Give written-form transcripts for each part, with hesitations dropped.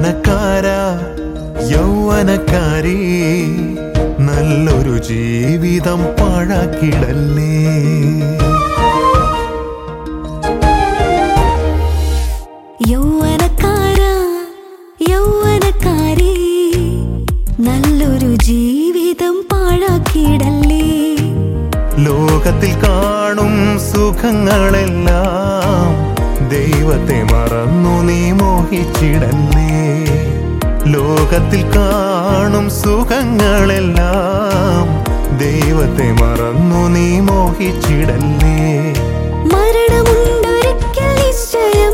യൗവനക്കാരാ യൗവനക്കാരി നല്ലൊരു ജീവിതം പാഴാക്കിടല്ലേ. യൗവനക്കാരാ യൗവനക്കാരി നല്ലൊരു ജീവിതം പാഴാക്കിടല്ലേ. ലോകത്തിൽ കാണും സുഖങ്ങളെല്ലാം ദൈവത്തെ മറന്നു നീ മോഹിച്ചിടല്ലേ. ലോകത്തിൽ കാണും സുഖങ്ങളെല്ലാം ദൈവത്തെ മറന്നു നീ മോഹിച്ചിടല്ലേ. മരണമുണ്ടൊരിക്കൽ നിശ്ചയം,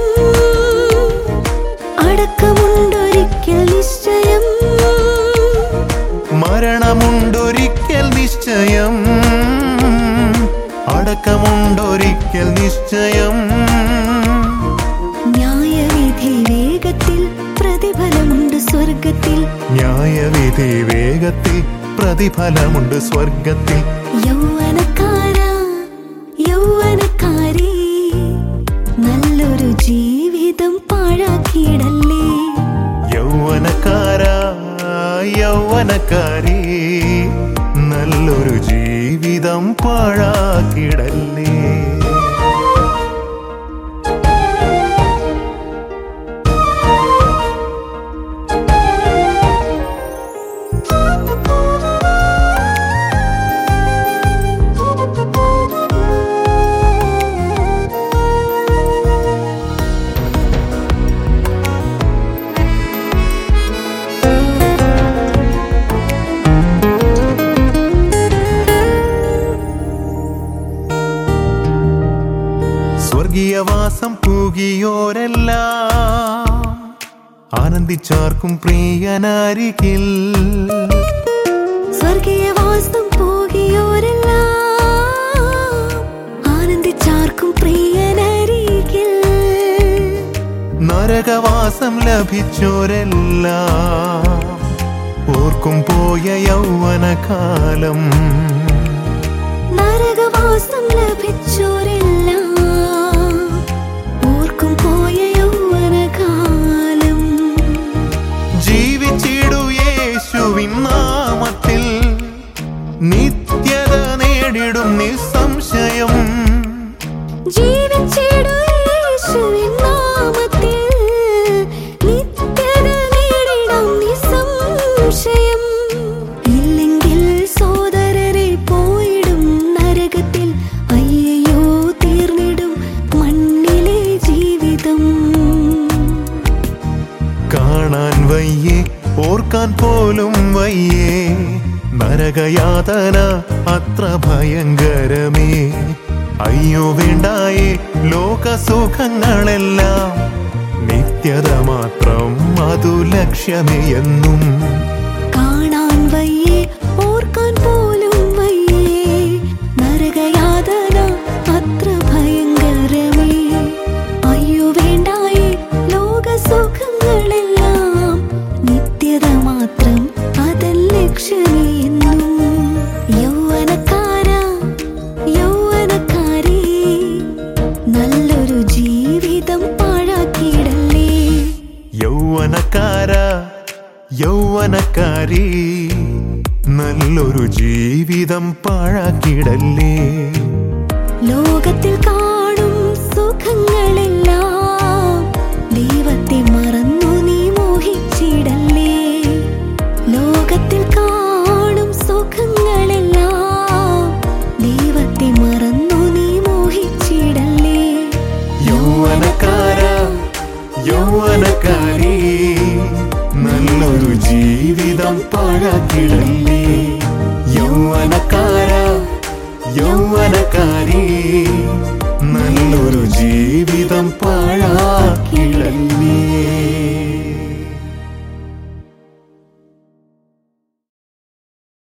അടക്കമുണ്ടൊരിക്കൽ നിശ്ചയം. മരണമുണ്ടൊരിക്കൽ നിശ്ചയം, അടക്കമുണ്ടൊരിക്കൽ നിശ്ചയം. ന്യായവിധി വേഗത്തിൽ പ്രതിഫലമുണ്ട് സ്വർഗത്തിൽ. ന്യായവിധി വേഗത്തിൽ പ്രതിഫലമുണ്ട് സ്വർഗത്തിൽ. യൗവനക്കാരാ യൗവനക്കാരി നല്ലൊരു ജീവിതം പാഴാക്കിയിടല്ലേ. യൗവനക്കാരാ യൗവനക്കാരി നല്ലൊരു ജീവിതം പാഴാക്കിടല്ലേ. സ്വർഗീയവാസം പൂകിയോരെല്ലാം ആനന്ദിച്ചാർക്കും പ്രിയനരികിൽ. സ്വർഗീയവാസം പൂകിയോരെല്ലാം ആനന്ദിച്ചാർക്കും പ്രിയനരികിൽ. നരകവാസം ലഭിച്ചോരെല്ലാം ഓർക്കും പോയ യൗവനകാലം. നരകവാസം ലഭിച്ചോരെല്ലാം ഓർക്കും പോയ യൗവനകാലം. ജീവിച്ചിടു യേശുവിൻ നാമത്തിൽ നിത്യത നേടിടും നിസ്സംശയം. ജീവിച്ചിടു യേശുവിൻ നാമത്തിൽ നിത്യത നേടിടാം നിസ്സംശയം. ഇല്ലെങ്കിൽ സോദരരെ പോയിടും നരകത്തിൽ. അയ്യോ തീർന്നിടും മണ്ണിലെ ജീവിതം. കാണാൻ വയ്യേ ഓർക്കാൻ പോലും വയ്യേ നരകയാതന അത്ര ഭയങ്കരമേ. അയ്യോ വേണ്ടായേ ലോകസുഖങ്ങളെല്ലാം നിത്യത മാത്രം അതു ലക്ഷ്യമേ എന്നും. കാണാൻ വയ്യേ ഓർക്കാൻ പോലും വയ്യേ നരകയാതന അത്ര ഭയങ്കരമേ. അയ്യോ വേണ്ടായേ ലോകസുഖങ്ങളെല്ലാം നിത്യത മാത്രം അതൻ ലക്ഷ്യമേ എന്നും. യൗവനക്കാരാ യൗവനക്കാരി നല്ലൊരു ജീവിതം പാഴാക്കിയിടല്ലേ. യൗവനക്കാരാ യൗവനക്കാരി നല്ലൊരു ജീവിതം പാഴാക്കിടല്ലേ. ലോകത്തിൽ കാണും സുഖങ്ങളെല്ലാം ദൈവത്തെ മറന്നു നീ മോഹിച്ചിടല്ലേ. ലോകത്തിൽ കാണും സുഖങ്ങളെല്ലാം ദൈവത്തെ മറന്നു നീ മോഹിച്ചിടല്ലേ. യൗവനക്കാരാ യൗവനക്കാരി നല്ലൊരു ജീവിതം പാഴാക്കിടല്ലേ. യൗവനക്കാരാ യൗവനക്കാരി നല്ലൊരു ജീവിതം പാഴാക്കിടല്ലേ.